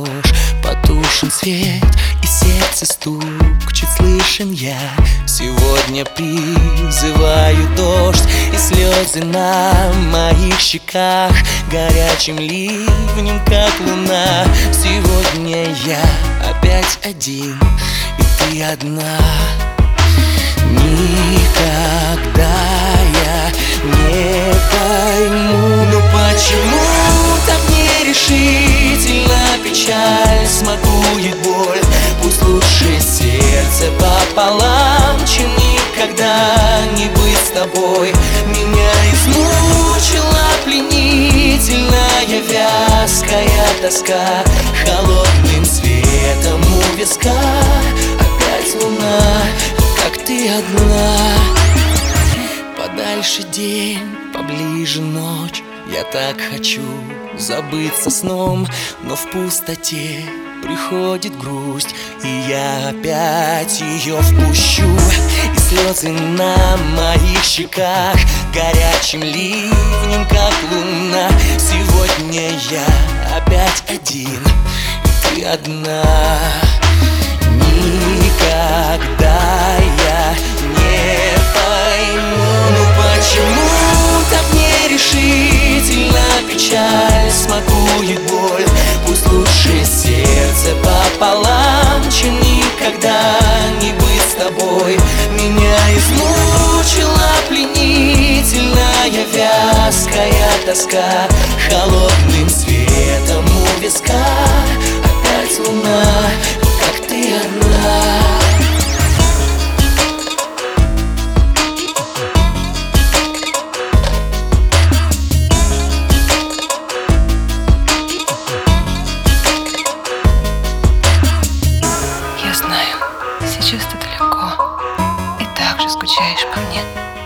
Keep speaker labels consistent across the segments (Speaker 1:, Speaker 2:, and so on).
Speaker 1: нож, потушен свет и сердце стук чуть слышен я. Сегодня призываю дождь и слезы на моих щеках горячим ливнем, как луна. Сегодня я опять один, и ты одна. Никогда я не пойму, ну почему так нерешительно печаль смакует боль. Пусть лучше сердце пополам, чем никогда не быть с тобой. Меня измучила пленительная вязкая тоска, холодным светом у виска опять луна, как ты одна. Подальше день, поближе ночь. Я так хочу забыться сном, но в пустоте приходит грусть, и я опять ее впущу. И слезы на моих щеках горячим ливнем, как луна. Сегодня я опять один, и ты одна. Никогда я не пойму, ну почему так нерешительно печаль смакует боль. Пусть лучше сердце пополам, чем никогда не быть с тобой. Меня измучила пленительная вязкая тоска, холодным светом у виска опять луна, как ты одна.
Speaker 2: Я знаю, сейчас ты далеко и так же скучаешь по мне.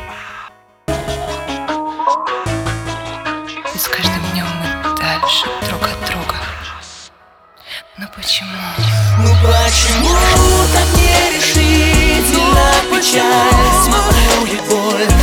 Speaker 2: И с каждым днем мы дальше друг от друга. Но почему?
Speaker 1: Ну почему так нерешительно печаль смакует боль?